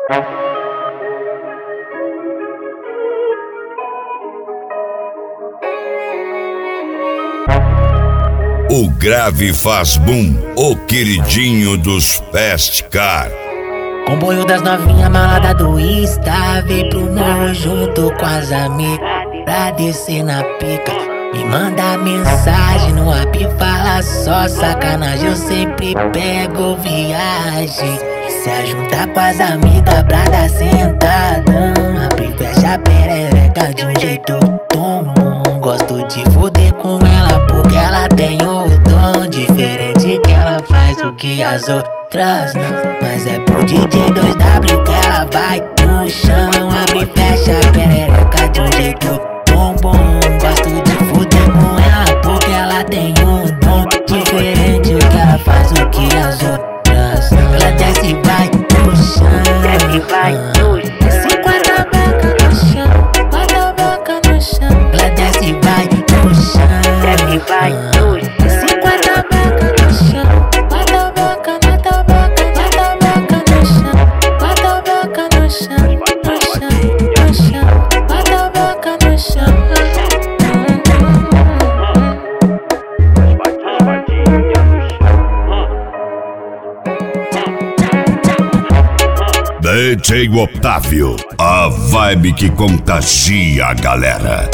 O grave faz boom, o queridinho dos Fast Car. Comboio das novinha malada do Insta, vem pro morro junto com as amigas pra descer na pica. Me manda mensagem no app, fala só sacanagem, eu sempre pego viagem. Se ajuntar com as amigas pra dar sentadão, abre e fecha a perereca de um jeito tom. Gosto de foder com ela porque ela tem o dom diferente, que ela faz o que as outras não. Mas é pro DJ 2W que ela vai no chão, abre e fecha a perereca de um jeito bom. Gosto de foder com ela porque ela tem um dom diferente, que ela faz o que as outras não. Ela desce e vai no chão, desce e vai no chão. Desce com a tabaca no chão, com a tabaca no chão. Ela desce e vai no chão, desce e vai no chão. Desce com a tabaca no chão, com a tabaca, na tabaca, na tabaca no chão, com a tabaca no chão, no chão, no chão, com a tabaca no chão. DJ Otávio, a vibe que contagia a galera.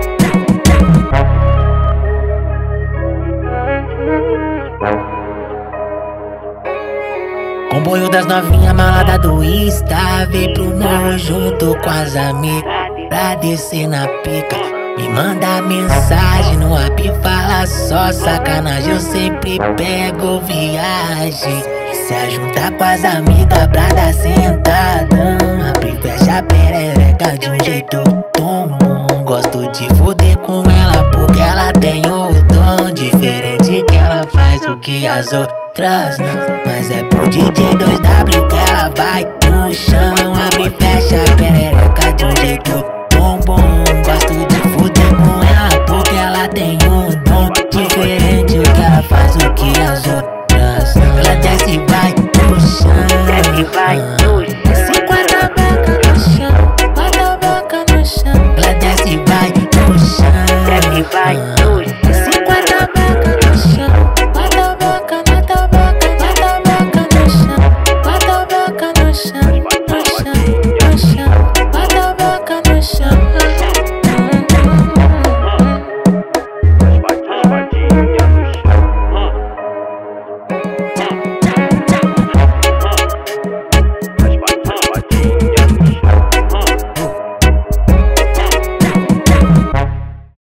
Comboio das novinha malada do Insta, vem pro morro junto com as amigas pra descer na pica. Me manda mensagem no app, fala só sacanagem, eu sempre pego viagem. Se ajuntar com as amigas pra dar sentadão, abre e fecha a perereca de um jeito tom. Gosto de foder com ela porque ela tem o dom diferente, que ela faz o que as outras não. Mas é pro DJ 2W que ela vai no chão, abre e fecha a perereca de um jeito bom. Gosto de foder com ela porque ela tem um dom diferente, que ela faz o que as outras não. Ela desce e vai no chão, desce e vai no chão.